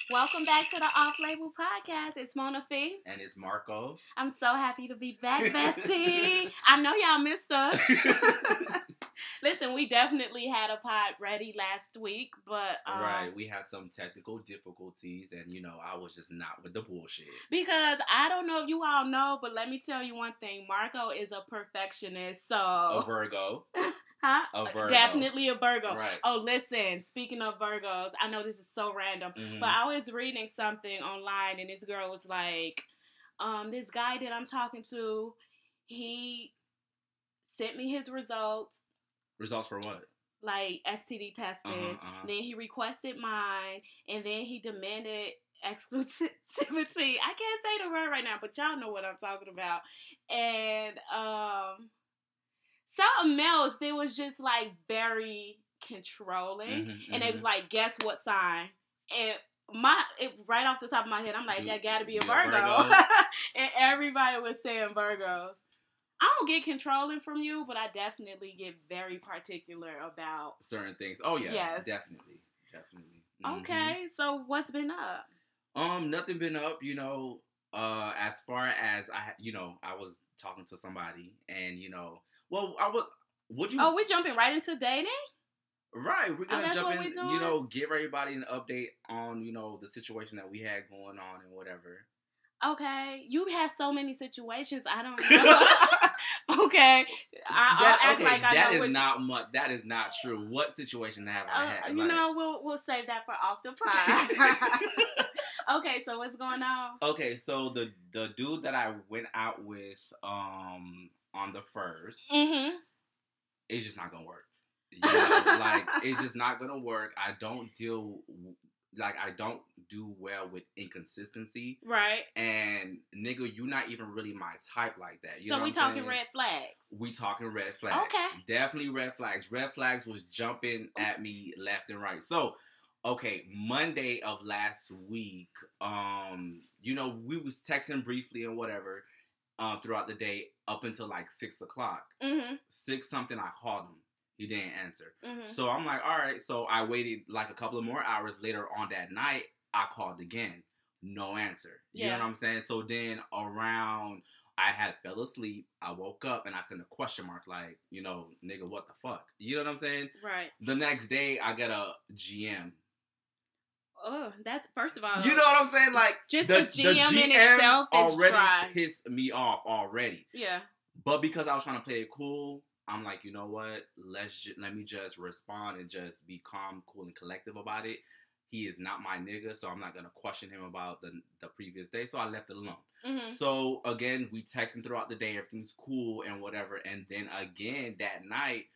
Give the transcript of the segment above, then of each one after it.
Welcome back to the Off Label Podcast. It's Mona Fee. And it's Marco. I'm so happy to be back, bestie. I know y'all missed us. Listen, we definitely had a pod ready last week, but... right, we had some technical difficulties, and, I was just not with the bullshit. Because I don't know if you all know, but let me tell you one thing. Marco is a perfectionist, so... A Virgo. Huh? A Virgo. Definitely a Virgo. Right. Oh, listen, speaking of Virgos, I know this is so random, but I was reading something online, and this girl was like, this guy that I'm talking to, he sent me his results. Results for what? Like STD testing. Then he requested mine, and then he demanded exclusivity. I can't say the word right now, but y'all know what I'm talking about. And something else, they was just like very controlling, and it was like, guess what sign? And right off the top of my head, I'm like, that gotta be a Virgo. And everybody was saying Virgos. I don't get controlling from you, but I definitely get very particular about certain things. Oh yeah, yes. Definitely. Mm-hmm. Okay, so what's been up? Nothing been up. As far as I was talking to somebody, and well, would you? Oh, we're jumping right into dating. Right, we're gonna jump in. Give everybody an update on the situation that we had going on and whatever. Okay, you had so many situations. I don't know. Okay, I'll act like I know. That is not much. That is not true. What situation have I had? We'll save that for off the pod. Okay, so what's going on? Okay, so the dude that I went out with on the first, it's just not gonna work. It's just not gonna work. I don't do well with inconsistency. Right. And nigga, you not even really my type like that. So we talking red flags. We talking red flags. Okay. Definitely red flags. Red flags was jumping at me left and right. So, okay, Monday of last week, we was texting briefly and whatever, throughout the day up until like 6 o'clock. 6 something, I called him. He didn't answer. So I'm like, all right. So I waited like a couple of more hours later on that night. I called again. No answer. You know what I'm saying? So then I had fell asleep. I woke up and I sent a question mark like, nigga, what the fuck? You know what I'm saying? Right. The next day I get a GM. Oh, that's first of all. You know what I'm saying? Like just the GM in itself is already dry. Pissed me off already. Yeah. But because I was trying to play it cool, I'm like, you know what? Let me just respond and just be calm, cool, and collective about it. He is not my nigga, so I'm not gonna question him about the previous day. So I left it alone. So again, we texting throughout the day, everything's cool and whatever. And then again that night,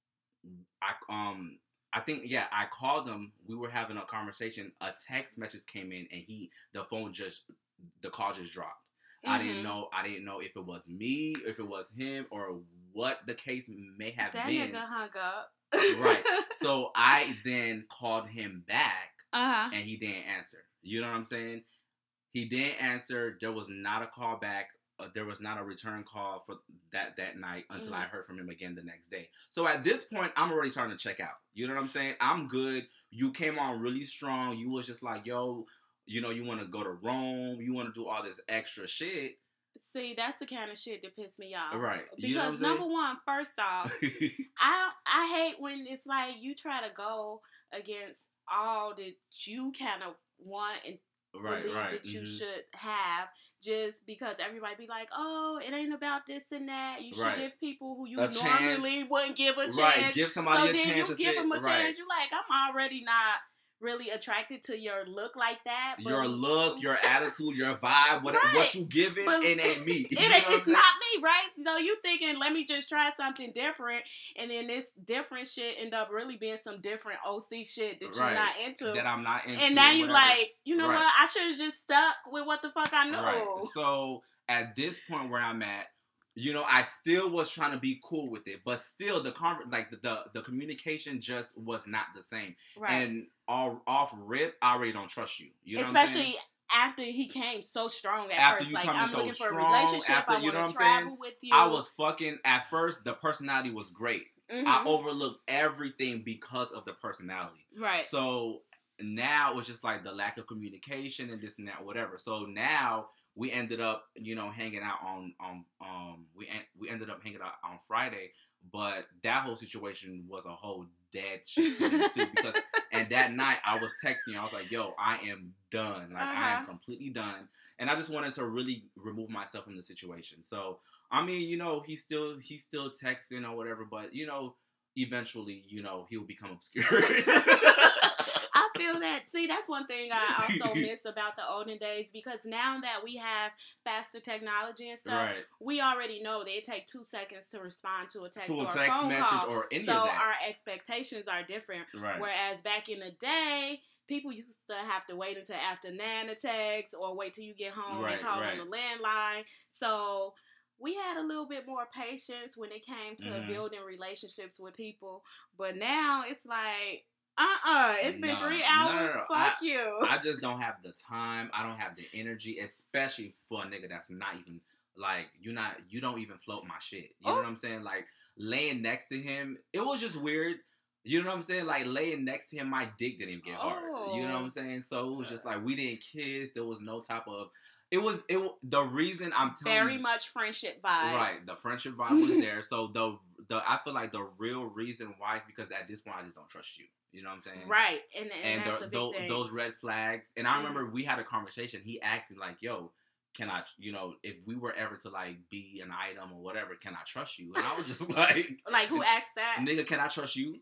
I called him. We were having a conversation. A text message came in, and the call just dropped. I didn't know if it was me, if it was him, or what the case may have been. That nigga hung up. Right. So I then called him back, and he didn't answer. You know what I'm saying? He didn't answer. There was not a call back. There was not a return call for that night until I heard from him again the next day. So at this point, I'm already starting to check out. You know what I'm saying? I'm good. You came on really strong. You was just like, yo, you want to go to Rome. You want to do all this extra shit. See, that's the kind of shit that pisses me off. Right. Because number one, first off, I hate when it's like you try to go against all that you kind of want and believe that you should have, just because everybody be like, oh, it ain't about this and that. You should give people who you normally wouldn't give a chance. Right, give somebody a chance. So then you give them a chance. You like, I'm already not really attracted to your look like that. But your look, your attitude, your vibe, what you giving, it ain't me. It's not me, right? So you thinking, let me just try something different, and then this different shit end up really being some different OC shit that you're not into. That I'm not into. And now you like, you know what? I should have just stuck with what the fuck I know. Right. So at this point where I'm at, I still was trying to be cool with it, but still the communication just was not the same. Right. And off rip, I already don't trust you. You know especially what I'm saying? After he came so strong at first. Like, I'm looking for a relationship. I want to travel with you. I was fucking, at first, the personality was great. I overlooked everything because of the personality. Right. So now it's just like the lack of communication and this and that, whatever. So now we ended up, hanging out we ended up hanging out on Friday, but that whole situation was a whole dead shit to me too, because and that night I was texting, I was like, yo, I am done. Like, I am completely done. And I just wanted to really remove myself from the situation. So, I mean, he's still texting or whatever, but, eventually, he'll become obscure. I feel that. See, that's one thing I also miss about the olden days, because now that we have faster technology and stuff, right, we already know that it takes 2 seconds to respond to a text or a phone message call, or any of that. So our expectations are different. Right. Whereas back in the day, people used to have to wait until after 9 to text, or wait till you get home and call on the landline. So we had a little bit more patience when it came to building relationships with people. But now it's like, it's been 3 hours. No. Fuck you. I just don't have the time. I don't have the energy, especially for a nigga that's not even, like, you don't even float my shit. You know what I'm saying? Like, laying next to him, it was just weird. You know what I'm saying? Like, laying next to him, my dick didn't even get hard. You know what I'm saying? So it was just like, we didn't kiss. There was no type of... the reason I'm telling very much friendship vibes. Right, the friendship vibe was there. So I feel like the real reason why is because at this point I just don't trust you. You know what I'm saying? Right, and that's a big thing. Those red flags. And I remember we had a conversation. He asked me like, "Yo, can I? If we were ever to like be an item or whatever, can I trust you?" And I was just like, like, who asked that? Nigga, can I trust you?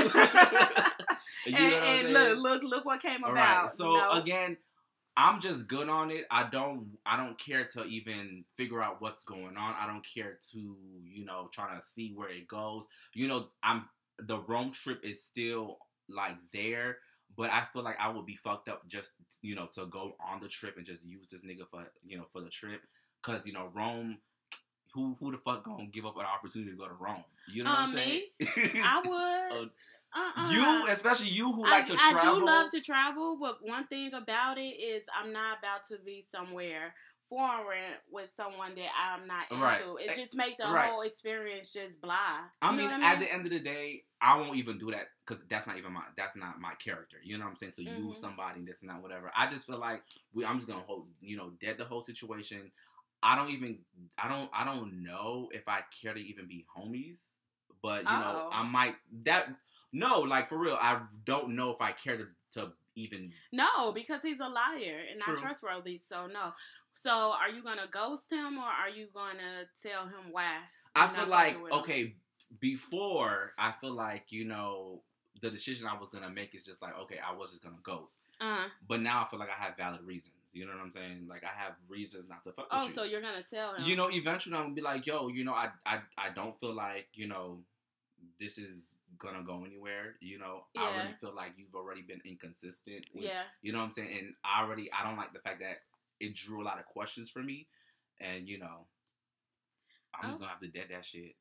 and look what came about. Right. So again, I'm just good on it. I don't care to even figure out what's going on. I don't care to, trying to see where it goes. The Rome trip is still like there, but I feel like I would be fucked up just, to go on the trip and just use this nigga for the trip. Cause, Rome, who the fuck gonna give up an opportunity to go to Rome? You know what I'm saying? Me? I would. You, especially you who like to travel. I do love to travel, but one thing about it is I'm not about to be somewhere foreign with someone that I'm not into. Right. It just makes the whole experience just blah. I mean, at the end of the day, I won't even do that because that's not my character. You know what I'm saying? To use somebody, this and that, whatever. I just feel like I'm just gonna hold, dead the whole situation. I don't know if I care to even be homies, but I might No, like, for real, I don't know if I care to even... No, because he's a liar and not trustworthy, so no. So, are you going to ghost him, or are you going to tell him why? I feel like, okay, before, I feel like, the decision I was going to make is just like, okay, I was just going to ghost. But now I feel like I have valid reasons. You know what I'm saying? Like, I have reasons not to fuck with you. Oh, so you're going to tell him. Eventually I'm going to be like, yo, I don't feel like, this is gonna go anywhere. I already feel like you've already been inconsistent with, you know what I'm saying, and I don't like the fact that it drew a lot of questions for me, and I'm just gonna have to dead that shit.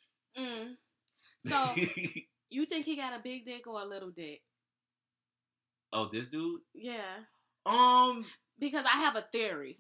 So you think he got a big dick or a little dick? Oh, this dude? Yeah. Because I have a theory.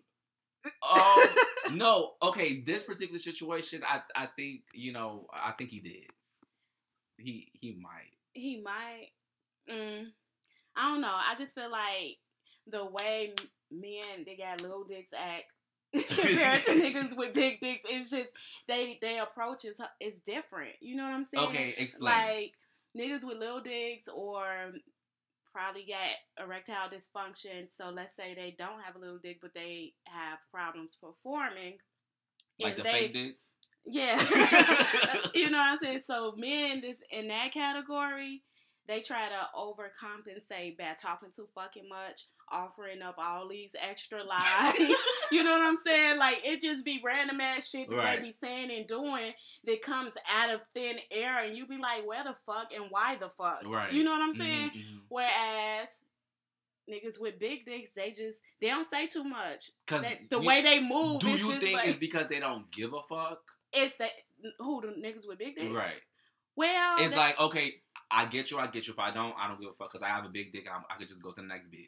No, okay, this particular situation, I think I think he did. He might. He might. I don't know. I just feel like the way men that got little dicks act compared to niggas with big dicks, it's just they approach is different. You know what I'm saying? Okay, explain. Like, niggas with little dicks or probably got erectile dysfunction. So let's say they don't have a little dick, but they have problems performing. Like the fake dicks? Yeah. You know what I'm saying? So men in that category, they try to overcompensate by talking too fucking much, offering up all these extra lies. You know what I'm saying? Like, it just be random ass shit that they be saying and doing that comes out of thin air, and you be like, where the fuck and why the fuck? Right. You know what I'm saying? Mm-hmm. Whereas niggas with big dicks, they don't say too much. The way they move. Do you think it's because they don't give a fuck? It's the niggas with big dicks? Right. Well, it's like, okay, I get you. If I don't give a fuck because I have a big dick. I could just go to the next bitch.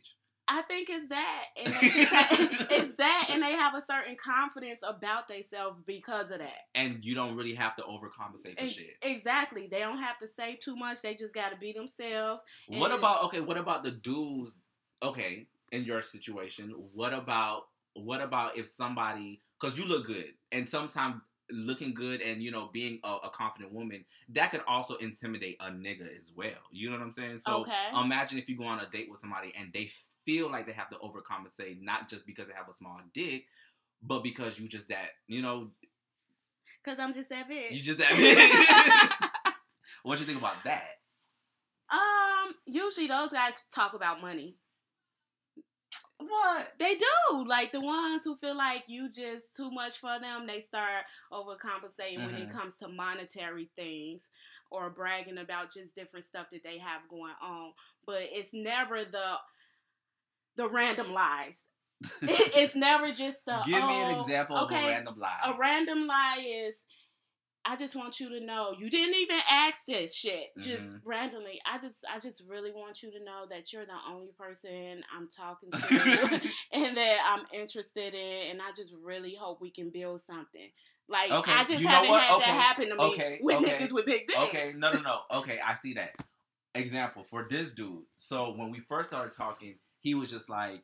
I think it's that, and they just it's that, and they have a certain confidence about themselves because of that. And you don't really have to overcompensate for shit. Exactly, they don't have to say too much. They just got to be themselves. What about the dudes? Okay, in your situation, what about if somebody, because you look good, and sometimes looking good and being a confident woman, that could also intimidate a nigga as well. You know what I'm saying? So imagine if you go on a date with somebody and they feel like they have to overcompensate, not just because they have a small dick, but because you just that, because I'm just that big. You just that big. What you think about that? Usually those guys talk about money. What? They do. Like, the ones who feel like you just too much for them, they start overcompensating when it comes to monetary things or bragging about just different stuff that they have going on. But it's never the random lies. It's never just the, Give me an example of a random lie. A random lie is, I just want you to know, you didn't even ask this shit. Just randomly. I just really want you to know that you're the only person I'm talking to and that I'm interested in, and I just really hope we can build something. Like, I just haven't had that happen to me with niggas with big dicks. Okay, no. Okay, I see that. Example, for this dude. So, when we first started talking, he was just like,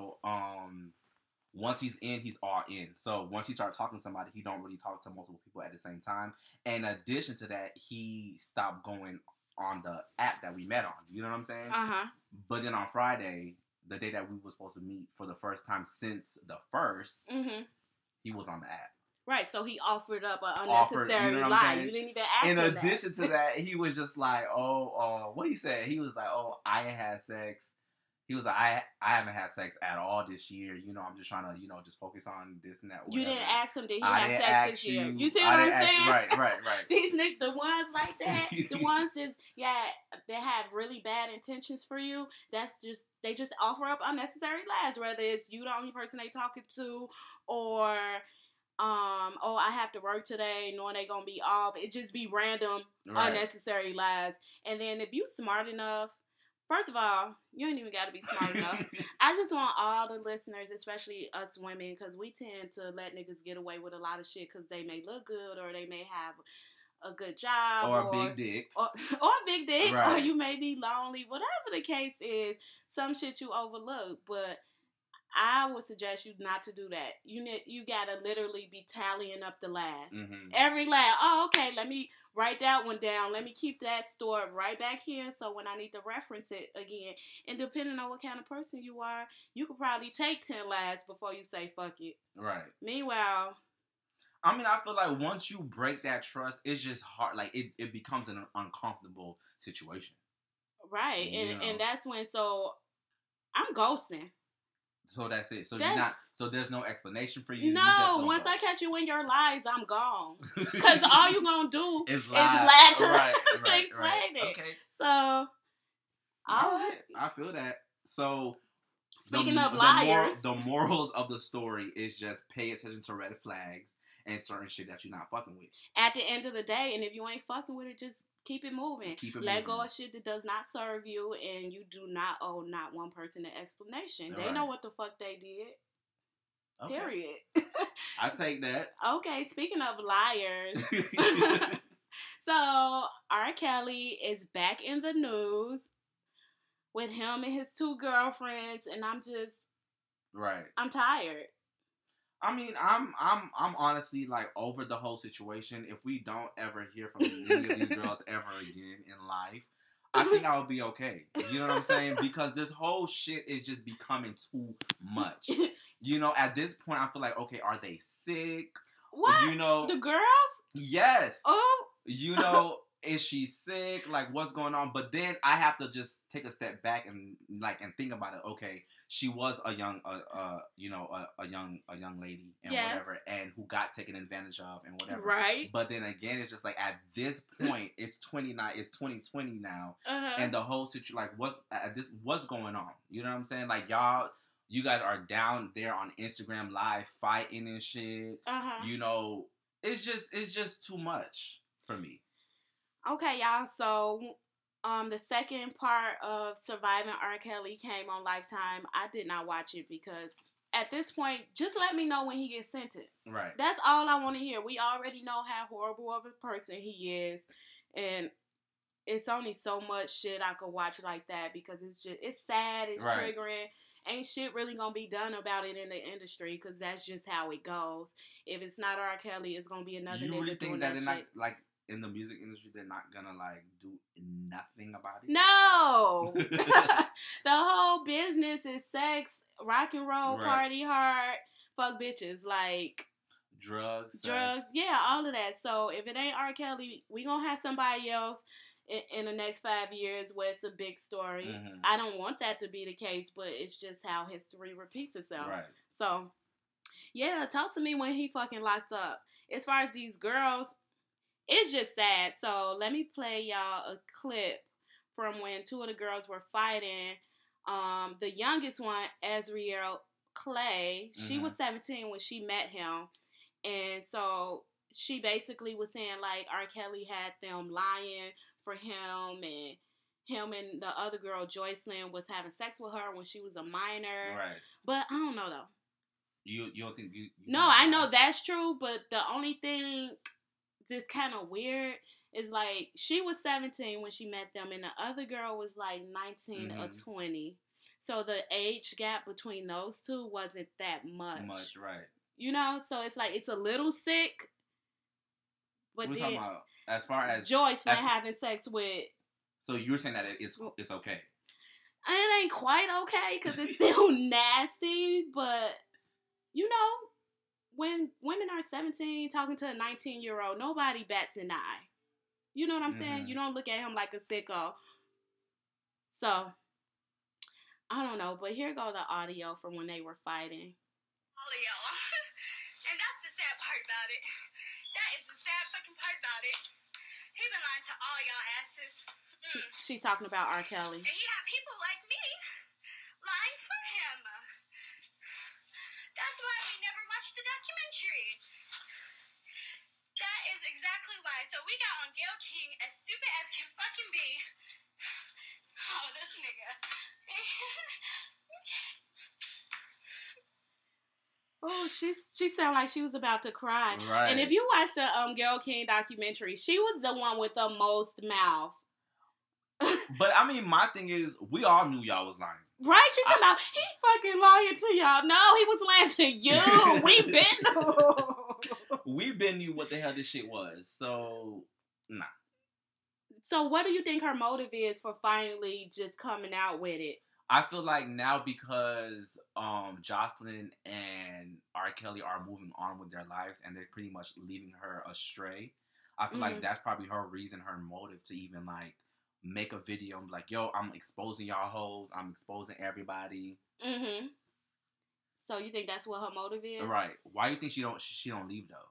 once he's in, he's all in. So once he starts talking to somebody, he don't really talk to multiple people at the same time. And in addition to that, he stopped going on the app that we met on. You know what I'm saying? But then on Friday, the day that we were supposed to meet for the first time since the first, he was on the app. Right, so he offered up an unnecessary lie. You didn't even ask him that. In addition to that, he was just like, what he said? He was like, I ain't had sex. He was like, I haven't had sex at all this year. I'm just trying to, just focus on this and that. Whatever. You didn't ask him, did he have sex this year? You see what I'm saying? Right. These niggas, the ones like that, the ones they have really bad intentions for you. They just offer up unnecessary lies. Whether it's you the only person they talking to, or I have to work today, knowing they gonna be off. It just be random, unnecessary lies. And then if you smart enough. First of all, you ain't even got to be smart enough. I just want all the listeners, especially us women, because we tend to let niggas get away with a lot of shit because they may look good or they may have a good job. Or a big dick. Or a big dick. Right. Or you may be lonely. Whatever the case is, some shit you overlook. But I would suggest you not to do that. You gotta literally be tallying up the last. Every last. Oh, okay. Let me write that one down. Let me keep that stored right back here. So when I need to reference it again, and depending on what kind of person you are, you could probably take 10 lasts before you say fuck it. Right. Meanwhile, I mean, I feel like once you break that trust, it's just hard. Like it becomes an uncomfortable situation. Right. And that's when. So I'm ghosting. So that's it. So you're not. So there's no explanation for you. No, once I catch you in your lies, I'm gone. Because all you're gonna do is lie to explain it. Okay. So, I feel that. So, speaking of liars, the morals of the story is just pay attention to red flags and certain shit that you're not fucking with. At the end of the day, and if you ain't fucking with it, just keep it moving. Let go of shit that does not serve you, and you do not owe not one person an explanation. They know what the fuck they did. Okay. Period. I take that. Okay, speaking of liars. So, R. Kelly is back in the news with him and his 2 girlfriends, and I'm just... Right. I'm tired. I mean, I'm honestly like over the whole situation. If we don't ever hear from any of these girls ever again in life, I think I'll be okay. You know what I'm saying? Because this whole shit is just becoming too much. At this point, I feel like, okay, are they sick? What? The girls? Yes. Oh. Is she sick? Like, what's going on? But then I have to just take a step back and think about it. Okay, she was a young, a young lady and whatever, and who got taken advantage of and whatever. Right. But then again, it's just like at this point, it's 2020 now, and the whole situation, like, what's going on? You know what I'm saying? Like, you guys are down there on Instagram Live fighting and shit. It's just too much for me. Okay, y'all, so The second part of Surviving R. Kelly came on Lifetime. I did not watch it because at this point, just let me know when he gets sentenced. Right. That's all I want to hear. We already know how horrible of a person he is, and it's only so much shit I could watch like that because it's sad, it's triggering. Ain't shit really gonna be done about it in the industry because that's just how it goes. If it's not R. Kelly, it's gonna be another nigga really doing that shit. Not, like, in the music industry, they're not gonna, like, do nothing about it? No! The whole business is sex, rock and roll, party hard, fuck bitches, like... Drugs, yeah, all of that. So if it ain't R. Kelly, we gonna have somebody else in the next 5 years where it's a big story. Mm-hmm. I don't want that to be the case, but it's just how history repeats itself. Right. So, yeah, talk to me when he fucking locked up. As far as these girls, it's just sad. So let me play y'all a clip from when two of the girls were fighting. The youngest one, Azriel Clay, she was 17 when she met him. And so she basically was saying, like, R. Kelly had them lying for him, and him and the other girl, Joycelyn, was having sex with her when she was a minor. Right. But I don't know, though. You don't think... You no, I know that's true, but the only thing just kind of weird is, like, she was 17 when she met them, and the other girl was, like, 19 or 20. So the age gap between those two wasn't that much. Right. You know, so it's like, it's a little sick. But we're talking about as far as Joycelyn having sex with... So you're saying that it's okay? It ain't quite okay, because it's still nasty, but, you know, when women are 17 talking to a 19-year-old, nobody bats an eye. You know what I'm saying? You don't look at him like a sicko. So, I don't know, but here go the audio from when they were fighting. All of y'all. And that's the sad part about it. That is the sad fucking part about it. He been lying to all y'all asses. She's talking about R. Kelly. And he had people like me lying for him. That's why we never watched the documentary. That is exactly why. So we got on Gayle King, as stupid as can fucking be. Oh, this nigga. Oh, she sounded like she was about to cry. Right. And if you watch the Gayle King documentary, she was the one with the most mouth. But I mean, my thing is, we all knew y'all was lying. Right? She talking about, he fucking lying to y'all. No, he was lying to you. We been We been knew what the hell this shit was. So, nah. So what do you think her motive is for finally just coming out with it? I feel like now because Joycelyn and R. Kelly are moving on with their lives and they're pretty much leaving her astray, I feel like that's probably her reason, her motive to even, like, make a video and be like, yo, I'm exposing y'all hoes, I'm exposing everybody. Mm-hmm. So you think that's what her motive is? Right. Why do you think she don't leave, though?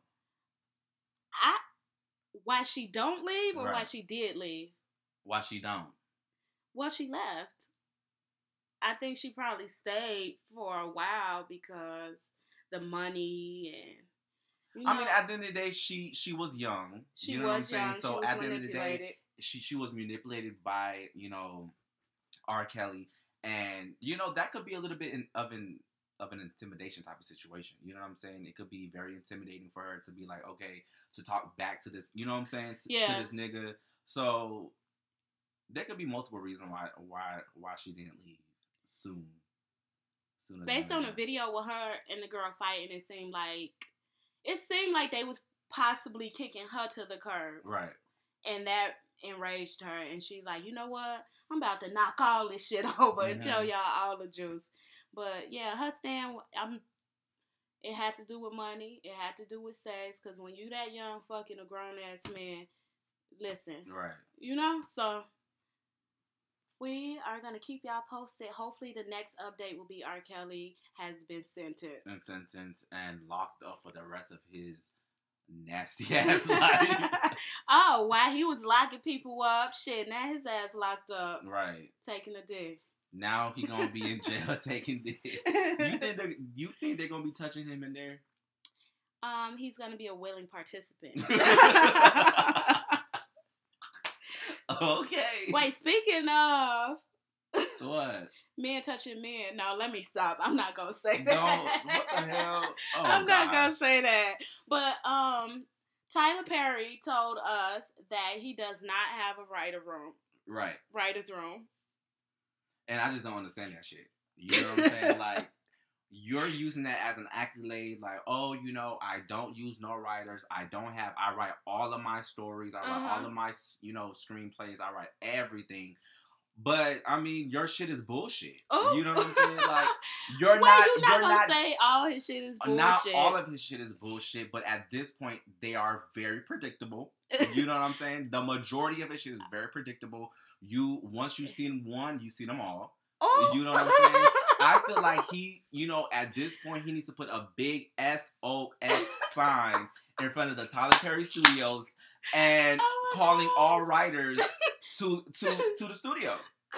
Why she don't leave or why she did leave? Why she don't? Well, she left. I think she probably stayed for a while because the money and... I mean, at the end of the day, she was young. You know what I'm saying? So at the end of the day, she was manipulated by, you know, R. Kelly. And, you know, that could be a little bit of an intimidation type of situation. You know what I'm saying? It could be very intimidating for her to be like, okay, to talk back to this, you know what I'm saying? To this nigga. So there could be multiple reasons why she didn't leave soon. Based on the video with her and the girl fighting, it seemed like they was possibly kicking her to the curb. Right. And that enraged her, and she's like, you know what? I'm about to knock all this shit over and tell y'all all the juice. But yeah, her stand, it had to do with money. It had to do with sex. Because when you that young fucking a grown ass man, listen. Right. You know? So we are going to keep y'all posted. Hopefully the next update will be R. Kelly has been sentenced. And locked up for the rest of his nasty ass life. Oh, while he was locking people up, shit, now his ass locked up. Right. Taking a dick. Now he gonna be in jail taking dick. You think they're gonna be touching him in there? He's gonna be a willing participant. Okay. Wait, speaking of what? Men touching men. No, let me stop. I'm not gonna say that. No, what the hell? Oh, I'm not gonna say that. But Tyler Perry told us that he does not have a writer's room. Right. Writer's room. And I just don't understand that shit. You know what I'm saying? Like, you're using that as an accolade. Like, oh, you know, I don't use no writers. I write all of my stories. I write all of my, you know, screenplays. I write everything. But I mean, your shit is bullshit. Ooh. You know what I'm saying? Like, you're not gonna say all his shit is bullshit. Not all of his shit is bullshit, but at this point, they are very predictable. You know what I'm saying? The majority of his shit is very predictable. Once you've seen one, you've seen them all. Oh. You know what I'm saying? I feel like he, you know, at this point, he needs to put a big SOS sign in front of the Tyler Perry Studios and calling all writers to the studio.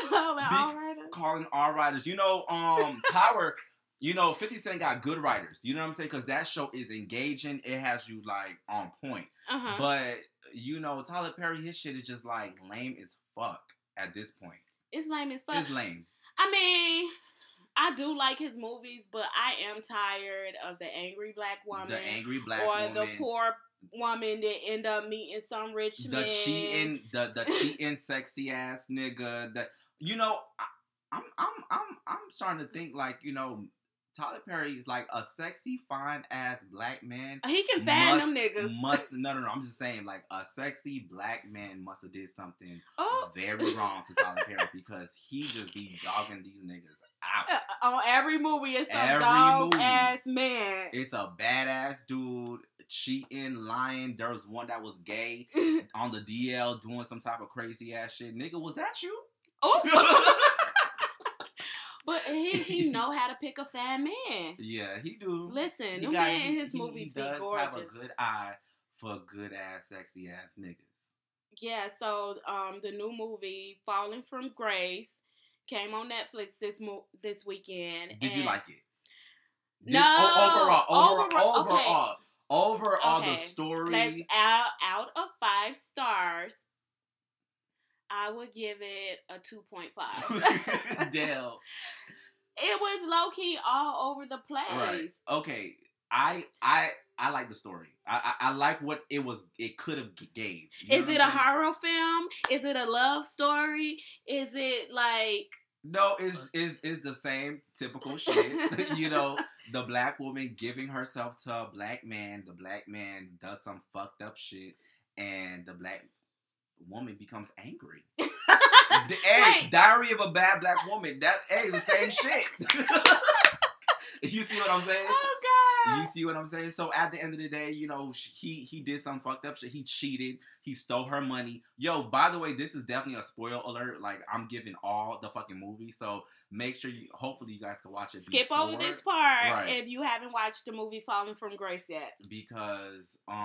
Calling all writers. You know, Power, you know, 50 Cent got good writers. You know what I'm saying? Because that show is engaging. It has you, like, on point. But, you know, Tyler Perry, his shit is just, like, lame as fuck at this point. It's lame as fuck. It's lame. I mean, I do like his movies, but I am tired of the angry black woman. The angry black woman. Or the poor woman that end up meeting some rich man. The cheating sexy ass nigga. You know, I'm starting to think, like, you know, Tyler Perry is like a sexy, fine ass black man. He can find them niggas. No. I'm just saying, like, a sexy black man must have did something very wrong to Tyler Perry because he just be dogging these niggas out. On every movie, it's some dog ass man. It's a badass dude cheating, lying. There was one that was gay on the DL doing some type of crazy ass shit. Nigga, was that you? Oh. But he know how to pick a fat man. Yeah, he do. Listen, them men in his movies be gorgeous. He does have a good eye for good ass, sexy ass niggas. Yeah, so the new movie Falling from Grace came on Netflix this weekend. Did you like it? Overall, the story. Let's out of 5 stars. I would give it a 2.5. Damn. It was low key all over the place. Right. Okay. I like the story. I like what it could have gave. Is it a horror film? Is it a love story? Is it like... No, it's the same typical shit. You know, the black woman giving herself to a black man. The black man does some fucked up shit. And the black woman becomes angry. Diary of a Bad Black Woman. The same shit. You see what I'm saying? Oh God! You see what I'm saying? So at the end of the day, you know, he did some fucked up shit. He cheated. He stole her money. Yo, by the way, this is definitely a spoiler alert. Like, I'm giving all the fucking movie, so make sure hopefully you guys can watch it. Skip over this part if you haven't watched the movie Falling from Grace yet. Because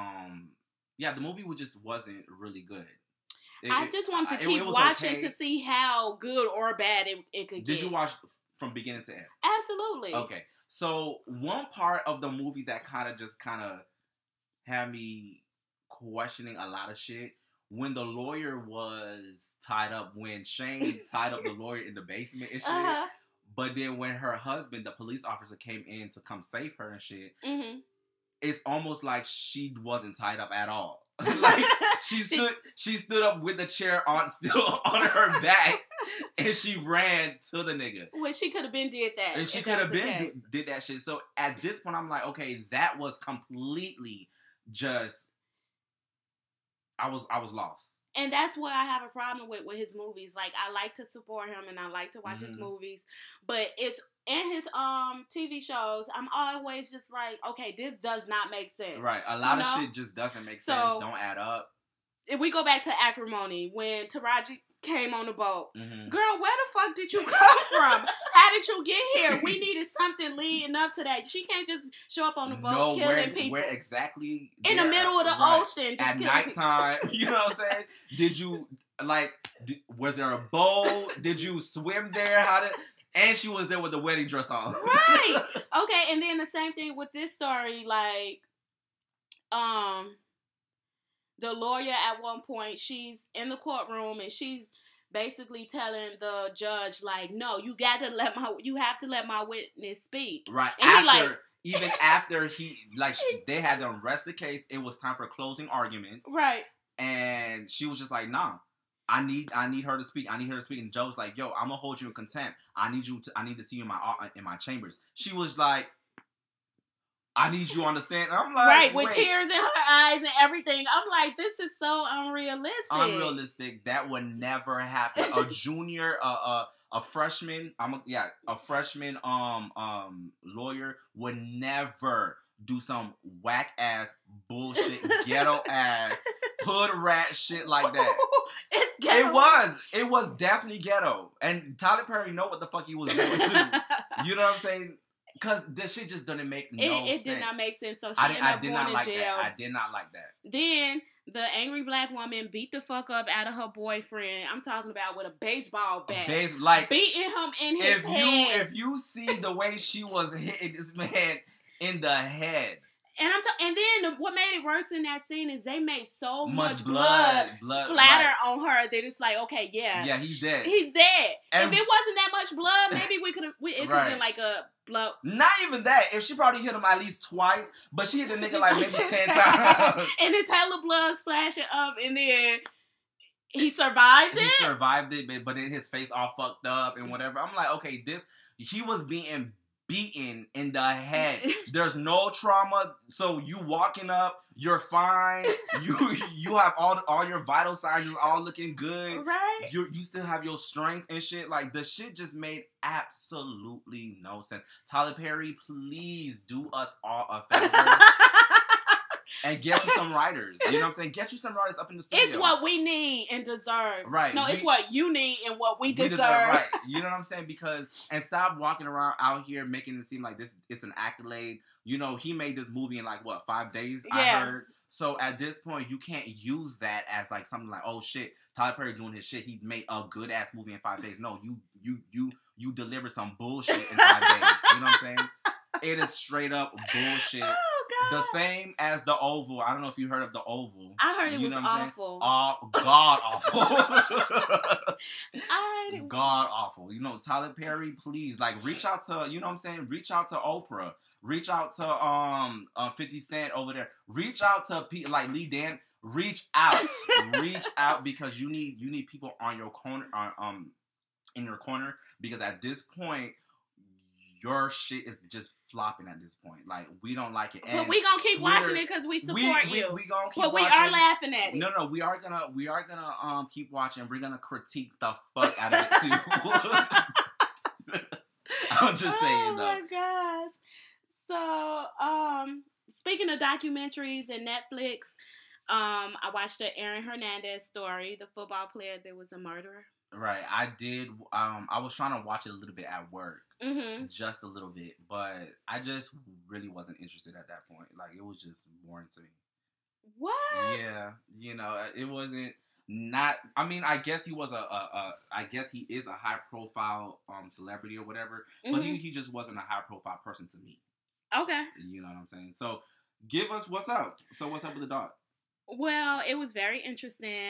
the movie just wasn't really good. I just wanted to keep watching to see how good or bad it could get. Did you watch from beginning to end? Absolutely. Okay. So one part of the movie that kind of had me questioning a lot of shit, when the lawyer was tied up, when Shane tied up the lawyer in the basement and shit, but then when her husband, the police officer, came in to come save her and shit, it's almost like she wasn't tied up at all. Like, she stood up with the chair still on her back, and she ran to the nigga. Well, she could have been did that. And she could have been did that shit. So at this point, I'm like, okay, that was completely just. I was lost. And that's what I have a problem with his movies. Like, I like to support him and I like to watch his movies, but it's in his TV shows, I'm always just like, okay, this does not make sense. Right. A lot of shit just doesn't make sense. Don't add up. If we go back to Acrimony, when Taraji came on the boat, girl, where the fuck did you come from? How did you get here? We needed something leading up to that. She can't just show up on the boat killing people. Where exactly? In the middle of the ocean. Just at nighttime. You know what I'm saying? Did you, was there a boat? Did you swim there? And she was there with the wedding dress on. Right. Okay, and then the same thing with this story, like, the lawyer at one point, she's in the courtroom and she's basically telling the judge, like, no, you have to let my witness speak. Right. And after, even after they had to rest the case, it was time for closing arguments. Right. And she was just like, nah, I need her to speak. I need her to speak. And Joe was like, yo, I'm gonna hold you in contempt. I need to see you in my chambers. She was like, I need you to understand. And I'm like, right, with tears in her eyes and everything. I'm like, this is so unrealistic. Unrealistic. That would never happen. A junior, a freshman, a freshman lawyer would never do some whack ass bullshit, ghetto ass, hood rat shit like that. It's ghetto. It was definitely ghetto. And Tyler Perry know what the fuck he was doing too. You know what I'm saying? Because this shit just didn't make no sense. It did not make sense. So she ended up going to jail. I did not like that. Then the angry black woman beat the fuck up out of her boyfriend. I'm talking about with a baseball bat. Beating him in his head. If you see the way she was hitting this man in the head. And then what made it worse in that scene is they made so much blood splatter on her that it's like, okay, yeah, he's dead. He's dead. And if it wasn't that much blood, maybe it could have been like a blow. Not even that. If she probably hit him at least twice, but she hit the nigga like maybe 10 times. And it's hella blood splashing up, and then he survived it. He survived it, but then his face all fucked up and whatever. I'm like, okay, he was being beaten in the head. There's no trauma, so you walking up, you're fine. You have all your vital signs is all looking good. Right. You still have your strength and shit. Like, the shit just made absolutely no sense. Tyler Perry, please do us all a favor. And get you some writers. You know what I'm saying? Get you some writers up in the studio. It's what we need and deserve. Right. No, it's what you need and what we deserve. Right. You know what I'm saying? And stop walking around out here making it seem like this it's an accolade. You know, he made this movie in 5 days, I heard. So at this point, you can't use that as like something like, oh shit, Tyler Perry doing his shit. He made a good ass movie in 5 days. No, you deliver some bullshit in 5 days. You know what I'm saying? It is straight up bullshit. Oh, God. The same as The Oval. I don't know if you heard of The Oval. I heard it was awful. God awful. I heard it. God awful. You know, Tyler Perry, please, reach out to, you know what I'm saying? Reach out to Oprah. Reach out to 50 Cent over there. Reach out to people like Lee Dan. Reach out. Reach out, because you need people on your corner, in your corner, because at this point, your shit is just flopping at this point. Like, we don't like it. And but we gonna keep watching it because we support you. We gonna keep but we watching. Are laughing at it. No, we are gonna keep watching. We're gonna critique the fuck out of it too. I'm just saying though. Oh my gosh. So, speaking of documentaries and Netflix, I watched the Aaron Hernandez story, the football player that was a murderer. Right, I did. I was trying to watch it a little bit at work, just a little bit, but I just really wasn't interested at that point. Like, it was just boring to me. What? Yeah, you know, it wasn't. Not. I mean, I guess he was I guess he is a high profile celebrity or whatever, but he just wasn't a high profile person to me. Okay. You know what I'm saying? So, give us what's up. So, what's up with the dog? Well, it was very interesting.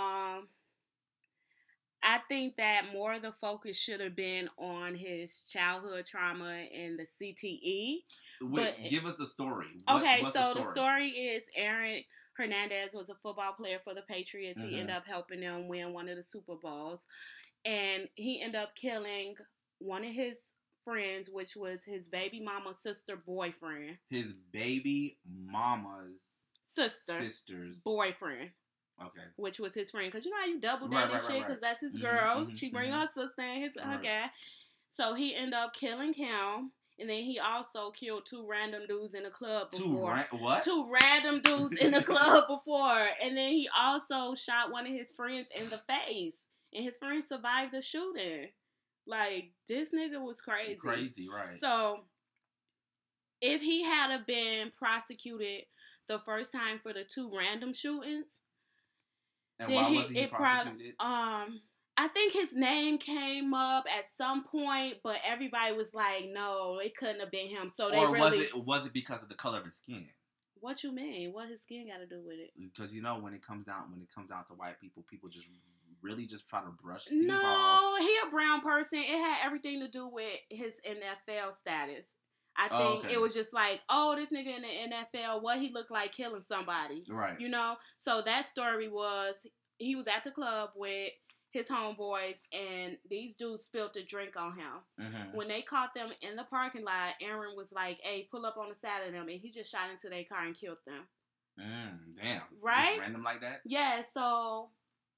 I think that more of the focus should have been on his childhood trauma and the CTE. Wait, give us the story. What's the story is Aaron Hernandez was a football player for the Patriots. He ended up helping them win one of the Super Bowls. And he ended up killing one of his friends, which was his baby mama's sister boyfriend. His baby mama's sister's boyfriend. Okay. Which was his friend. Because you know how you double down and shit? Because that's his girls. She bring her sister and her guy. So he ended up killing him. And then he also killed 2 random dudes in the club before. Two random dudes in the club before. And then he also shot one of his friends in the face. And his friend survived the shooting. Like, this nigga was crazy. Crazy, right. So, if he had been prosecuted the first time for the 2 random shootings, and why was he prosecuted? I think his name came up at some point, but everybody was like, no, it couldn't have been him. So they was it because of the color of his skin? What you mean? What his skin got to do with it? Because when it comes down to white people just really just try to brush things off. No, he a brown person. It had everything to do with his NFL status. I think it was just like, oh, this nigga in the NFL, what he looked like killing somebody. Right. So that story was, he was at the club with his homeboys, and these dudes spilled a drink on him. Mm-hmm. When they caught them in the parking lot, Aaron was like, hey, pull up on the side of them, and he just shot into their car and killed them. Damn. Right? Just random like that? Yeah, so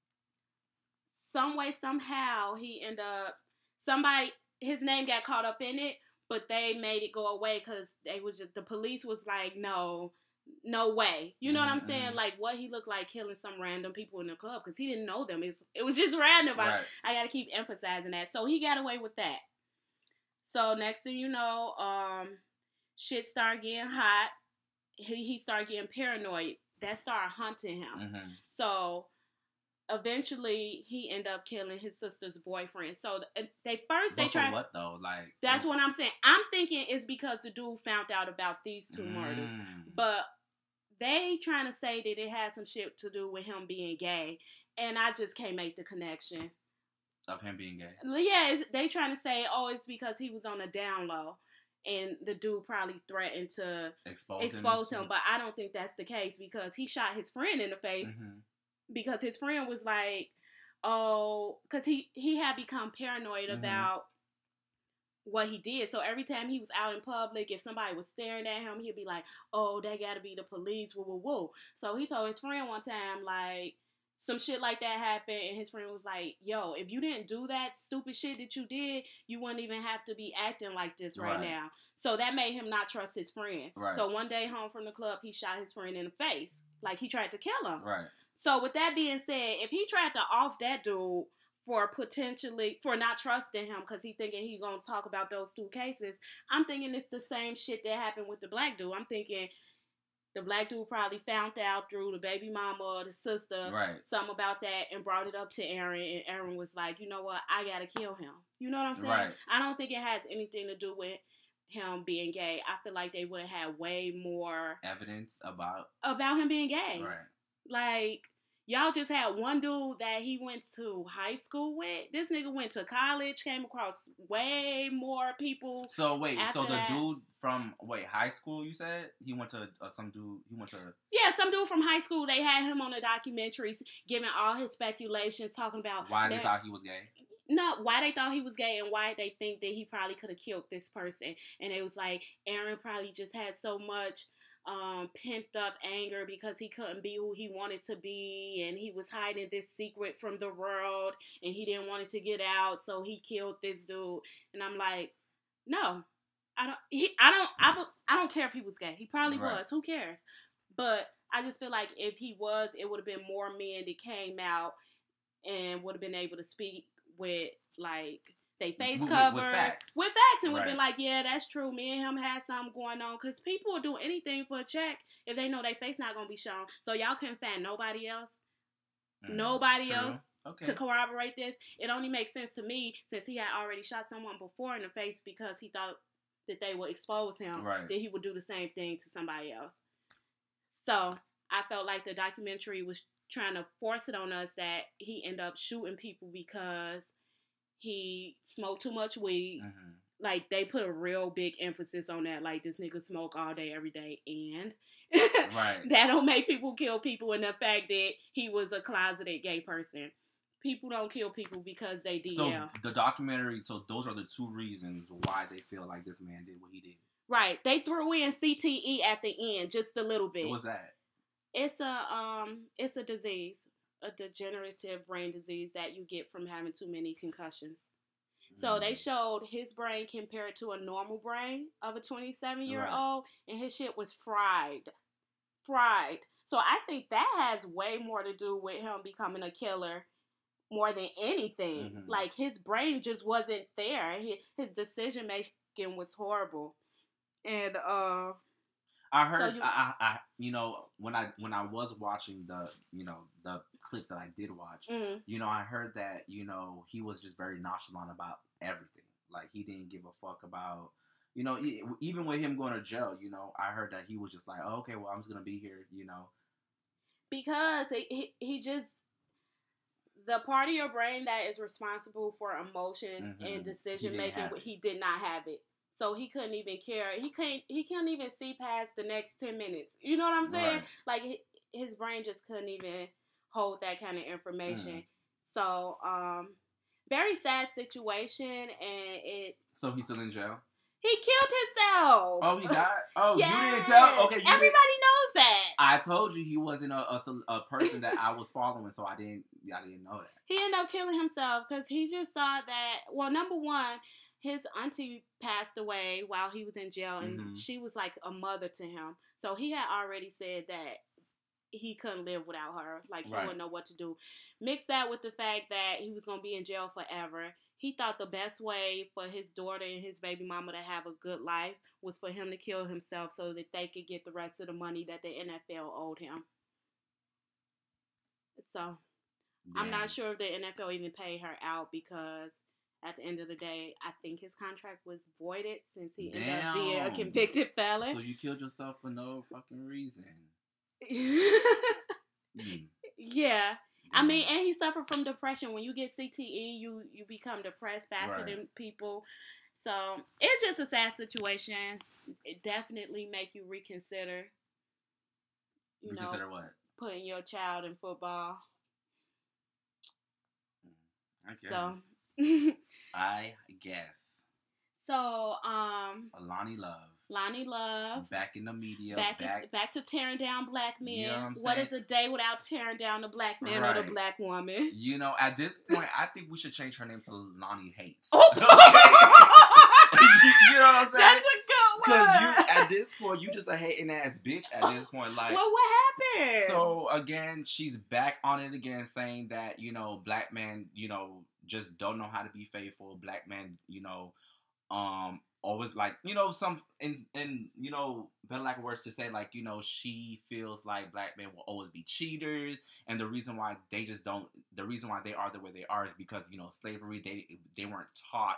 some way, somehow, he ended up, his name got caught up in it, but they made it go away because the police was like, no way. You know what I'm saying? Like, what he looked like killing some random people in the club because he didn't know them. It was just random. Right. I got to keep emphasizing that. So he got away with that. So next thing you know, shit started getting hot. He started getting paranoid. That started haunting him. Mm-hmm. So eventually, he ended up killing his sister's boyfriend. So they tried. What though? Like, that's what I'm saying. I'm thinking it's because the dude found out about these two murders, but they trying to say that it had some shit to do with him being gay, and I just can't make the connection of him being gay. Yeah, they trying to say, oh, it's because he was on a down low, and the dude probably threatened to expose him. But I don't think that's the case because he shot his friend in the face. Mm-hmm. Because his friend was like, oh, because he had become paranoid about what he did. So every time he was out in public, if somebody was staring at him, he'd be like, oh, they got to be the police, woo, woo, woo. So he told his friend one time, like, some shit like that happened, and his friend was like, yo, if you didn't do that stupid shit that you did, you wouldn't even have to be acting like this right now. So that made him not trust his friend. Right. So one day home from the club, he shot his friend in the face. Like, he tried to kill him. Right. So with that being said, if he tried to off that dude for not trusting him because he thinking he gonna talk about those two cases, I'm thinking it's the same shit that happened with the black dude. I'm thinking the black dude probably found out through the baby mama or the sister something about that and brought it up to Aaron, and Aaron was like, you know what, I gotta kill him. You know what I'm saying? Right. I don't think it has anything to do with him being gay. I feel like they would have had way more evidence about him being gay. Right. Like, y'all just had one dude that he went to high school with. This nigga went to college, came across way more people. So wait, so the dude from high school, you said? He went to some dude from high school. They had him on the documentaries giving all his speculations, talking about why they thought he was gay. No, why they thought he was gay and why they think that he probably could have killed this person. And it was like, Aaron probably just had so much pent up anger because he couldn't be who he wanted to be, and he was hiding this secret from the world, and he didn't want it to get out, so he killed this dude. And I'm like, no, I don't care if he was gay. He probably was. Who cares? But I just feel like if he was, it would have been more men that came out and would have been able to speak with, like, they face covered with facts and would be like, yeah, that's true. Me and him had something going on, because people will do anything for a check if they know their face not gonna be shown. So y'all couldn't find nobody else to corroborate this. It only makes sense to me since he had already shot someone before in the face because he thought that they would expose him, that he would do the same thing to somebody else. So I felt like the documentary was trying to force it on us that he ended up shooting people because he smoked too much weed. Mm-hmm. Like, they put a real big emphasis on that. Like, this nigga smoke all day, every day. And that don't make people kill people. And the fact that he was a closeted gay person. People don't kill people because they DL. So, the documentary, those are the two reasons why they feel like this man did what he did. Right. They threw in CTE at the end, just a little bit. What was that? It's a disease. A degenerative brain disease that you get from having too many concussions. So they showed his brain compared to a normal brain of a 27-year-old, and his shit was fried. So I think that has way more to do with him becoming a killer more than anything. Mm-hmm. Like, his brain just wasn't there. His decision making was horrible. And I heard, when I was watching the clips that I did watch, I heard that, he was just very nonchalant about everything. Like, he didn't give a fuck about You know, even with him going to jail, you know, I heard that he was just like, oh, okay, well, I'm just going to be here, you know. Because he just, the part of your brain that is responsible for emotions and decision making, he did not have it. So he couldn't even care. He couldn't even see past the next 10 minutes. You know what I'm saying? Right. Like, his brain just couldn't even hold that kind of information. So, very sad situation, and it... So he's still in jail? He killed himself. Oh, he died? Oh, yes. You didn't tell? Okay. Everybody knows that. I told you he wasn't a person that I was following, so I didn't know that. He ended up killing himself because he just thought that, well, number one, his auntie passed away while he was in jail, and she was like a mother to him. So he had already said that he couldn't live without her. Like, he wouldn't know what to do. Mix that with the fact that he was going to be in jail forever. He thought the best way for his daughter and his baby mama to have a good life was for him to kill himself so that they could get the rest of the money that the NFL owed him. So, I'm not sure if the NFL even paid her out because at the end of the day, I think his contract was voided since he ended up being a convicted felon. So you killed yourself for no fucking reason. Yeah. I mean, and he suffered from depression. When you get CTE, you become depressed faster than people. So it's just a sad situation. It definitely make you reconsider. Reconsider what? Putting your child in football. I guess. So I guess. So Lonnie Love. Back in the media. Back to tearing down black men. You know what is a day without tearing down the black man or the black woman? You know, at this point, I think we should change her name to Lonnie Hates. Oh. You know what I'm saying? That's a good one. Because at this point, you just a hating ass bitch at this point. Like, well, what happened? So, again, she's back on it again, saying that, you know, black men, you know, just don't know how to be faithful. Black men, you know, always like, you know, some in you know, better lack of words to say, like, you know, she feels like black men will always be cheaters, and the reason why they are the way they are is because, you know, slavery, they weren't taught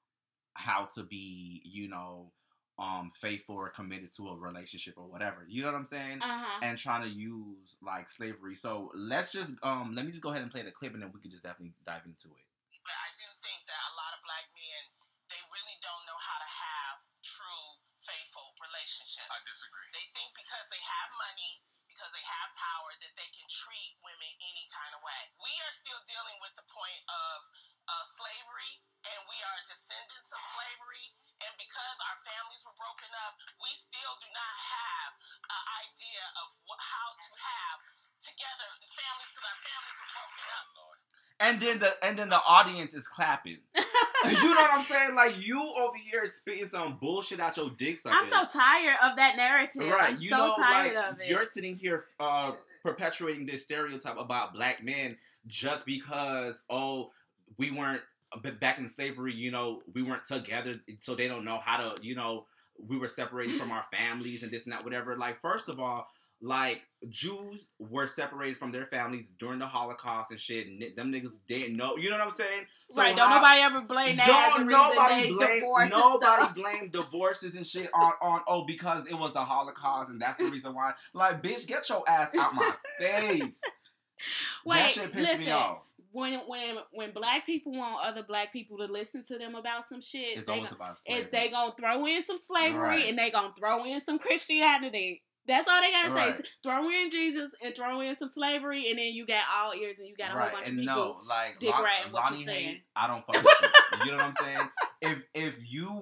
how to be, you know, faithful or committed to a relationship or whatever, you know what I'm saying? And trying to use like slavery. So let me just go ahead and play the clip, and then we can just definitely dive into it. But I do think that a lot of black men, they really don't know how to have true, faithful relationships. I disagree. They think because they have money, because they have power, that they can treat women any kind of way. We are still dealing with the point of slavery, and we are descendants of slavery. And because our families were broken up, we still do not have an idea of how to have together families, because our families were broken up. And then the audience is clapping. You know what I'm saying? Like, you over here spitting some bullshit out your dick suckers. I'm so tired of that narrative. Right. I'm so tired of it. You're sitting here perpetuating this stereotype about black men just because, we weren't, back in slavery, you know, we weren't together, so they don't know how to, you know, we were separated from our families and this and that, whatever. Like, first of all, like, Jews were separated from their families during the Holocaust and shit. And them niggas didn't know. You know what I'm saying? So right. Don't nobody ever blame that as the reason they divorced. Nobody blamed divorces and shit on because it was the Holocaust and that's the reason why. Like, bitch, get your ass out my face. Wait, that shit pissed me off. When black people want other black people to listen to them about some shit, it's always about slavery. They gonna throw in some slavery, right. And they gonna throw in some Christianity. That's all they gotta right. say. Throw in Jesus and throw in some slavery, and then you got all ears and you got a whole bunch of people dig right in what you're saying. I don't fuck with you. You know what I'm saying? If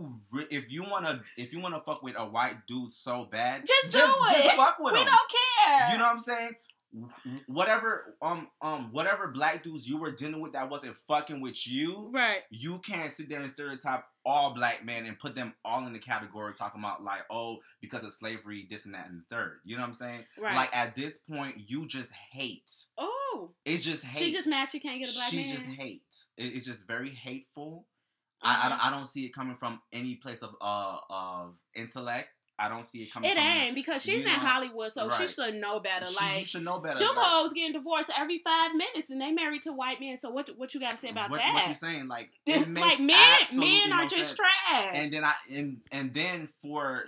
you wanna fuck with a white dude so bad, just fuck with him. We don't care. You know what I'm saying? Whatever black dudes you were dealing with that wasn't fucking with you, right? You can't sit there and stereotype all black men and put them all in the category talking about like, because of slavery, this and that and the third. You know what I'm saying? Right. Like, at this point, you just hate. Oh, it's just hate. She's just mad she can't get a black man. She just hate. It's just very hateful. I don't see it coming from any place of intellect. I don't see it coming. It ain't because she's in Hollywood, so she should know better. She should know better. Them hoes getting divorced every 5 minutes, and they married to white men. So what you got to say about that? What you saying? Like it makes men are just sense. trash. And then for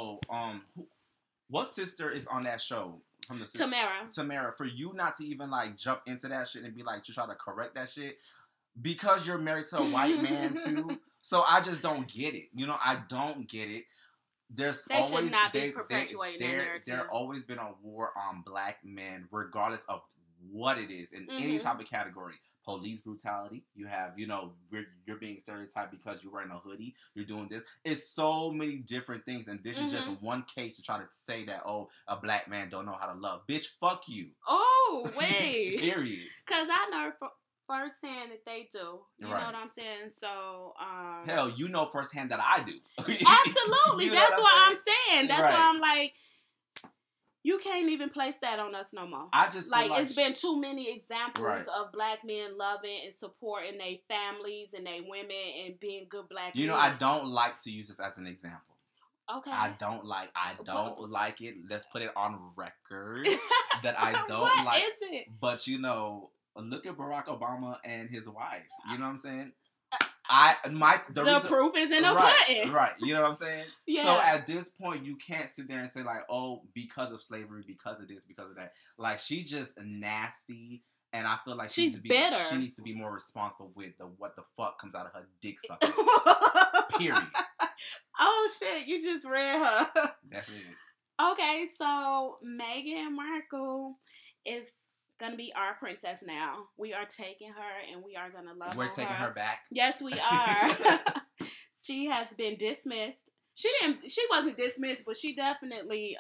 what sister is on that show? From the Tamara, for you not to even like jump into that shit and be like to try to correct that shit because you're married to a white man too. So I just don't get it. I don't get it. They should not be perpetuating that narrative. There always been a war on black men, regardless of what it is in any type of category. Police brutality. You have, you're being stereotyped because you're wearing a hoodie. You're doing this. It's so many different things, and this is just one case to try to say that a black man don't know how to love. Bitch, fuck you. Oh wait. Period. Because I know firsthand that they do. You know what I'm saying? So hell, you know firsthand that I do. Absolutely. That's what I'm saying. That's why I'm like, you can't even place that on us no more. I just like it's been too many examples of black men loving and supporting their families and their women and being good black men. I don't like to use this as an example. Okay. I don't like it. Let's put it on record that I don't like it. But look at Barack Obama and his wife. You know what I'm saying? The proof is in the pudding. Right. You know what I'm saying? Yeah. So at this point, you can't sit there and say like, oh, because of slavery, because of this, because of that. Like, she's just nasty. And I feel like she's bitter. She needs to be more responsible with what the fuck comes out of her dick sucker. Period. Oh shit! You just read her. That's it. Okay, so Meghan Markle is gonna be our princess now. We are taking her, and we are gonna love her. We're taking her back. Yes, we are. She has been dismissed. She wasn't dismissed, but she definitely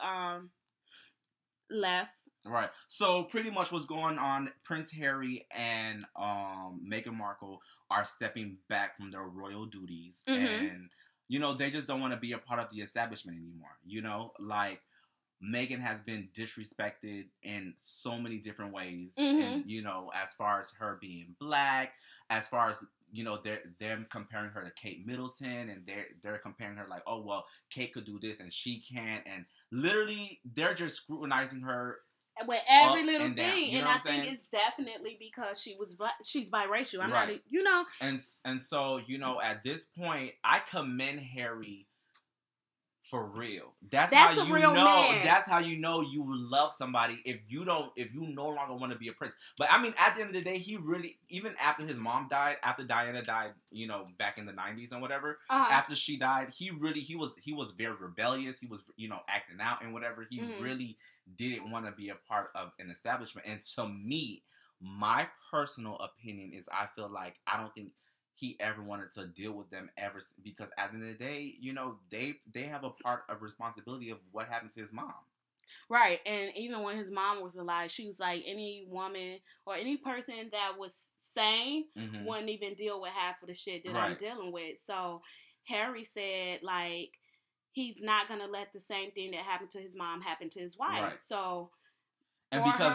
left. Right. So pretty much what's going on, Prince Harry and Meghan Markle are stepping back from their royal duties. And, they just don't want to be a part of the establishment anymore. Like, Meghan has been disrespected in so many different ways. And, as far as her being black, as far as, them comparing her to Kate Middleton, and they're comparing her like, oh, well, Kate could do this and she can't. And literally, they're just scrutinizing her with every little thing, and I think it's definitely because she's biracial. I'm not, And so at this point, I commend Harry for real. That's how you know. Man. That's how you know you love somebody if you no longer want to be a prince. But I mean, at the end of the day, he really, even after his mom died, after Diana died, back in the 90s and whatever. After she died, he was very rebellious. He was acting out and whatever. He really didn't want to be a part of an establishment. And to me, my personal opinion is, I feel like I don't think he ever wanted to deal with them ever, because at the end of the day, they have a part of responsibility of what happened to his mom. Right. And even when his mom was alive, she was like, any woman or any person that was sane wouldn't even deal with half of the shit that I'm dealing with. So Harry said, like, he's not going to let the same thing that happened to his mom happen to his wife. Right. So... And because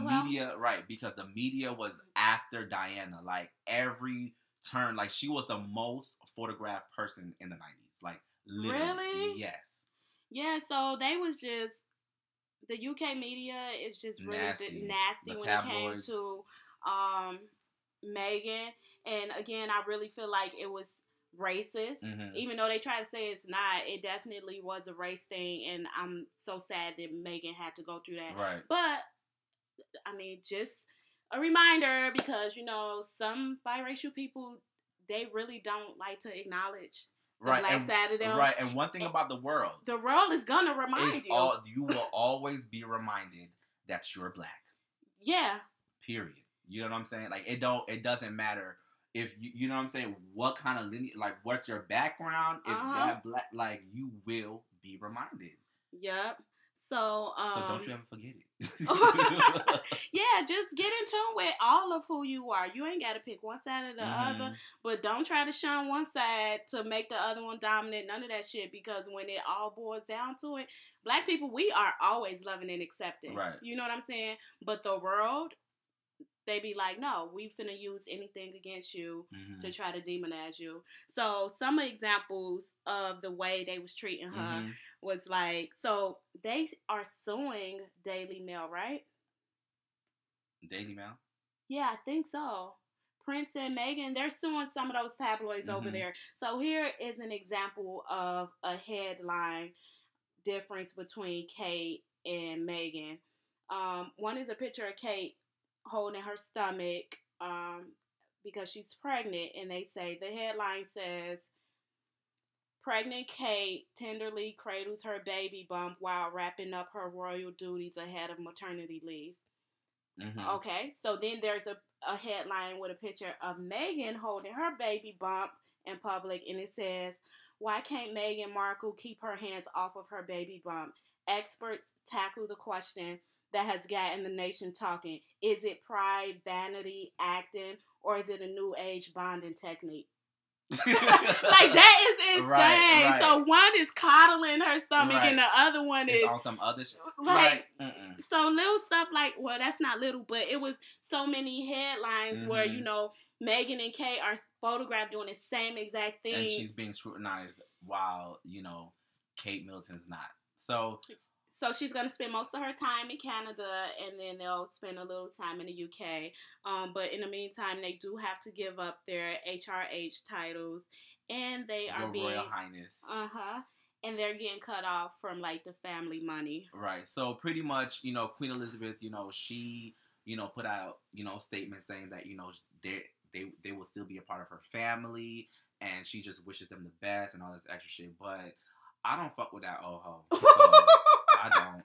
the media was after Diana, like, every turn, like, she was the most photographed person in the 90s, like, literally. Really? Yes. Yeah, so they was just, the UK media is just really nasty when it came to Meghan. And again, I really feel like it was racist, even though they try to say it's not. It definitely was a race thing, and I'm so sad that Meghan had to go through that. Right. But I mean, just a reminder, because some biracial people, they really don't like to acknowledge the black side of them. Right. And one thing about the world is gonna remind you. You will always be reminded that you're black. Yeah. Period. You know what I'm saying? Like, it doesn't matter if you know what I'm saying, what kind of lineage, like, what's your background, if that black, like, you will be reminded. Yep. So don't you ever forget it. Yeah, just get in tune with all of who you are. You ain't got to pick one side or the other, but don't try to shun one side to make the other one dominant. None of that shit, because when it all boils down to it, black people, we are always loving and accepting. Right. You know what I'm saying? But the world, they be like, no, we finna use anything against you to try to demonize you. So some examples of the way they was treating her was like, so they are suing Daily Mail, right? Daily Mail? Yeah, I think so. Prince and Meghan, they're suing some of those tabloids over there. So here is an example of a headline difference between Kate and Meghan. One is a picture of Kate holding her stomach because she's pregnant, and they say, the headline says, pregnant Kate tenderly cradles her baby bump while wrapping up her royal duties ahead of maternity leave. Okay, so then there's a headline with a picture of Meghan holding her baby bump in public, and it says, why can't Meghan Markle keep her hands off of her baby bump? Experts tackle the question that has gotten the nation talking. Is it pride, vanity, acting, or is it a new age bonding technique? Like, that is insane. Right. So one is coddling her stomach and the other one is on some other shit. Like, so little stuff like, well, that's not little, but it was so many headlines where, you know, Meghan and Kate are photographed doing the same exact thing. And she's being scrutinized while, you know, Kate Middleton's not. So she's going to spend most of her time in Canada, and then they'll spend a little time in the UK. But in the meantime, they do have to give up their HRH titles, and they are being Royal Highness. And they're getting cut off from, like, the family money. Right. So pretty much, you know, Queen Elizabeth, you know, she, you know, put out, you know, statements saying that, you know, they will still be a part of her family, and she just wishes them the best and all this extra shit. But I don't fuck with that old hoe. So I don't.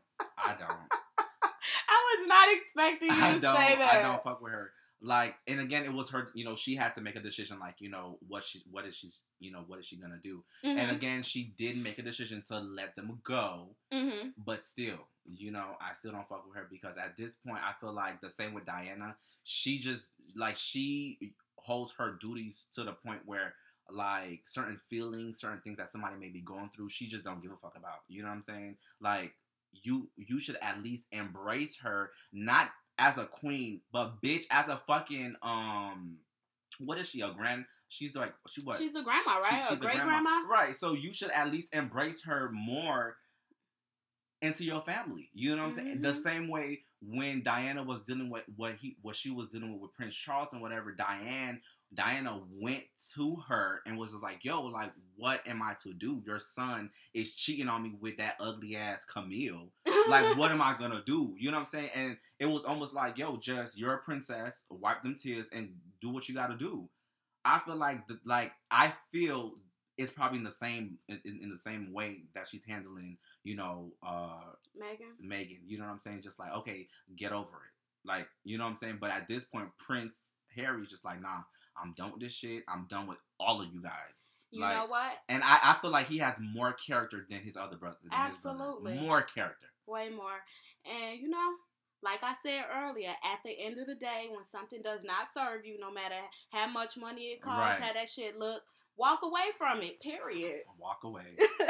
I was not expecting you to say that. I don't fuck with her. Like, and again, it was her, you know, she had to make a decision, like, you know, what is she gonna do? And again, she did make a decision to let them go, but still, you know, I still don't fuck with her, because at this point, I feel like the same with Diana, she just, like, she holds her duties to the point where, like, certain feelings, certain things that somebody may be going through, she just don't give a fuck about, you know what I'm saying? Like, you should at least embrace her, not as a queen, but bitch, as a fucking what is she, she's like, what? She's a grandma, right? She's a great grandma. Right. So you should at least embrace her more into your family. You know what I'm saying? The same way when Diana was dealing with what she was dealing with Prince Charles and whatever, Diana went to her and was just like, yo, like, what am I to do? Your son is cheating on me with that ugly ass Camille. Like, what am I gonna do? You know what I'm saying? And it was almost like, yo, just, you're a princess, wipe them tears and do what you gotta do. I feel like, I feel it's probably in the same way that she's handling, you know, Meghan. You know what I'm saying? Just like, okay, get over it. Like, you know what I'm saying? But at this point, Prince Harry's just like, nah, I'm done with this shit. I'm done with all of you guys. You know what? And I feel like he has more character than his other brother. Absolutely. More character. Way more. And, you know, like I said earlier, at the end of the day, when something does not serve you, no matter how much money it costs, how that shit look, walk away from it, period. Walk away.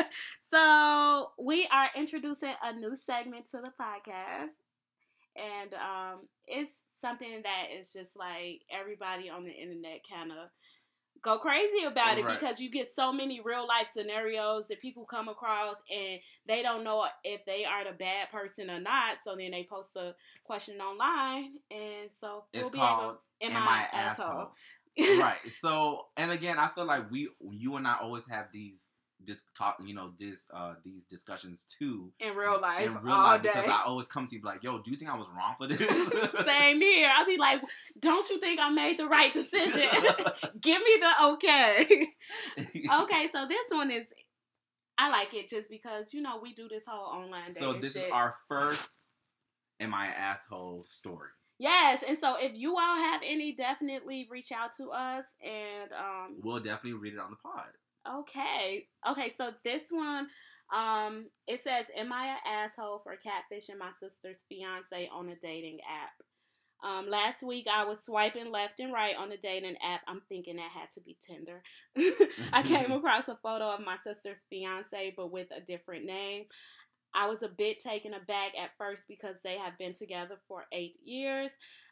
So, we are introducing a new segment to the podcast. And it's something that is just like everybody on the internet kind of go crazy about it, because you get so many real life scenarios that people come across and they don't know if they are the bad person or not. So then they post a question online, and so it's called Am I an Asshole? Right. So, and again, I feel like you and I always have these discussions too in real life all day. Because I always come to you like, yo, do you think I was wrong for this? Same here. I'll be like, don't you think I made the right decision? Give me the okay. Okay, so this one is, I like it just because, you know, we do this whole online dating. So this is our first Am I an Asshole story. Yes, and so if you all have any, definitely reach out to us, and we'll definitely read it on the pod. Okay, so this one, it says, am I an asshole for catfishing my sister's fiance on a dating app? Last week I was swiping left and right on the dating app. I'm thinking that had to be Tinder. I came across a photo of my sister's fiance, but with a different name. I was a bit taken aback at first because they have been together for 8 years.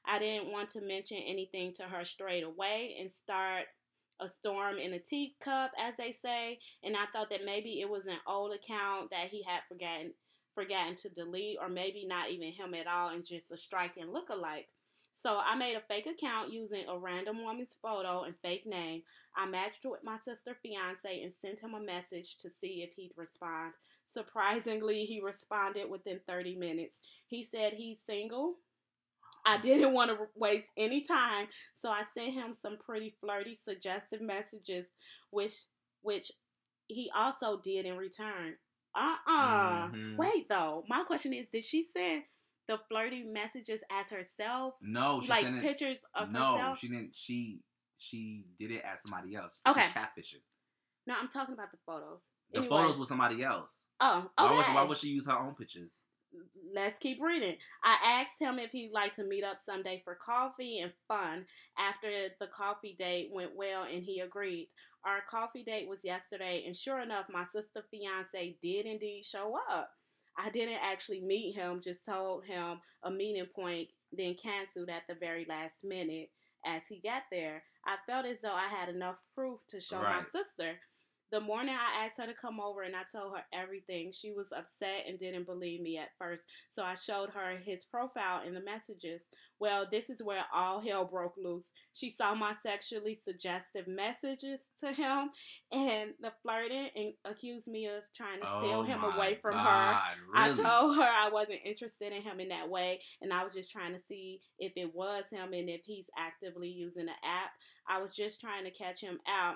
I didn't want to mention anything to her straight away and start a storm in a teacup, as they say, and I thought that maybe it was an old account that he had forgotten to delete, or maybe not even him at all and just a striking lookalike. So I made a fake account using a random woman's photo and fake name. I matched with my sister's fiance and sent him a message to see if he'd respond. Surprisingly, he responded within 30 minutes. He said he's single. I didn't want to waste any time, so I sent him some pretty flirty, suggestive messages, which he also did in return. Wait, though. My question is, did she send the flirty messages as herself? No, she like pictures of herself. No, she didn't. She did it as somebody else. Okay, she's catfishing. No, I'm talking about the photos. The photos with somebody else. Oh, okay. Why would she use her own pictures? Let's keep reading. I asked him if he'd like to meet up someday for coffee and fun. After the coffee date went well and he agreed. Our coffee date was yesterday, and sure enough, my sister's fiance did indeed show up. I didn't actually meet him, just told him a meeting point, then canceled at the very last minute as he got there. I felt as though I had enough proof to show my sister. The morning I asked her to come over and I told her everything. She was upset and didn't believe me at first, so I showed her his profile in the messages. Well, this is where all hell broke loose. She saw my sexually suggestive messages to him and the flirting and accused me of trying to steal him away from her. Really? I told her I wasn't interested in him in that way, and I was just trying to see if it was him and if he's actively using the app. I was just trying to catch him out.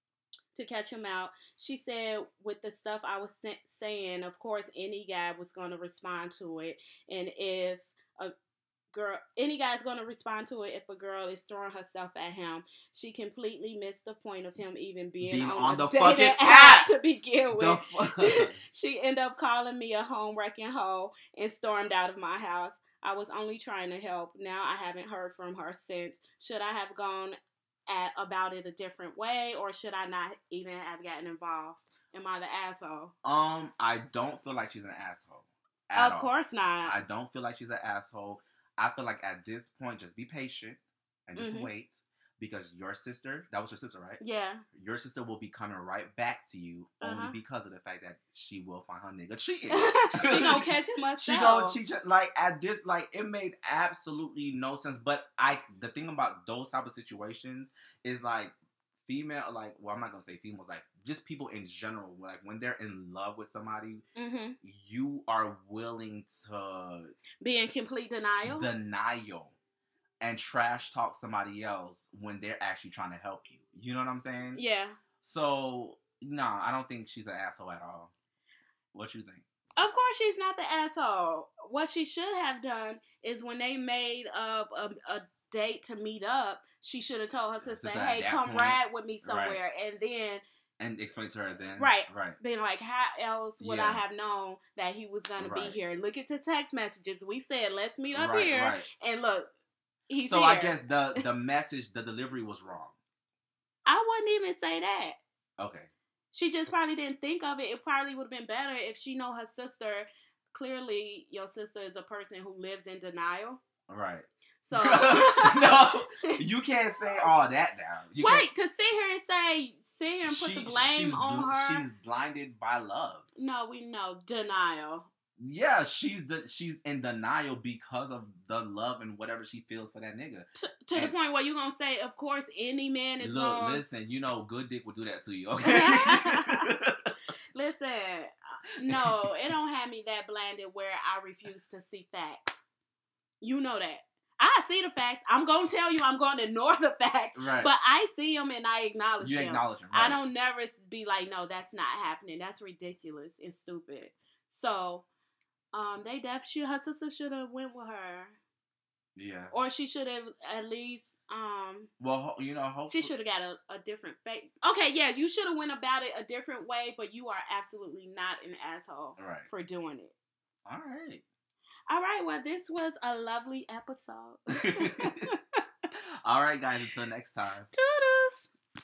She said with the stuff I was saying, of course, any guy was going to respond to it. And if any guy's going to respond to it if a girl is throwing herself at him. She completely missed the point of him even being on the fucking app to begin with. She ended up calling me a home wrecking hoe and stormed out of my house. I was only trying to help. Now I haven't heard from her since. Should I have gone about it a different way, or should I not even have gotten involved? Am I the asshole? I don't feel like she's an asshole. Of course not. I don't feel like she's an asshole. I feel like at this point, just be patient and just wait, because your sister, that was your sister, right? Yeah. Your sister will be coming right back to you only because of the fact that she will find her nigga cheating. She gonna catch him herself. It made absolutely no sense. But the thing about those type of situations is like female, like, well, I'm not gonna say females, like just people in general, like when they're in love with somebody, you are willing to be in complete denial and trash talk somebody else when they're actually trying to help you. You know what I'm saying? Yeah. So, no, I don't think she's an asshole at all. What you think? Of course she's not the asshole. What she should have done is when they made up a date to meet up, she should have told her sister, hey, come ride with me somewhere. Right. And then... And explain to her then. Right. Being like, how else would I have known that he was going to be here? Look at the text messages. We said, let's meet up here. Right. And look, he's here. I guess the message, the delivery was wrong. I wouldn't even say that. Okay. She just probably didn't think of it. It probably would have been better if she know her sister. Clearly, your sister is a person who lives in denial. Right. So no, you can't say all that now. To sit here and put the blame on her. She's blinded by love. No, we know denial. Yeah, she's in denial because of the love and whatever she feels for that nigga. To the point where you gonna say, of course, any man is wrong. Listen, you know, good dick will do that to you. Okay. Listen, no, it don't have me that blinded where I refuse to see facts. You know that. I see the facts. I'm going to tell you I'm going to ignore the facts. Right. But I see them and I acknowledge them. You acknowledge them. Right. I don't never be like, no, that's not happening. That's ridiculous and stupid. So, her sister should have went with her. Yeah. Or she should have at least, hopefully. She should have got a different face. Okay, yeah, you should have went about it a different way, but you are absolutely not an asshole for doing it. All right. All right, well, this was a lovely episode. All right, guys, until next time. Toodle.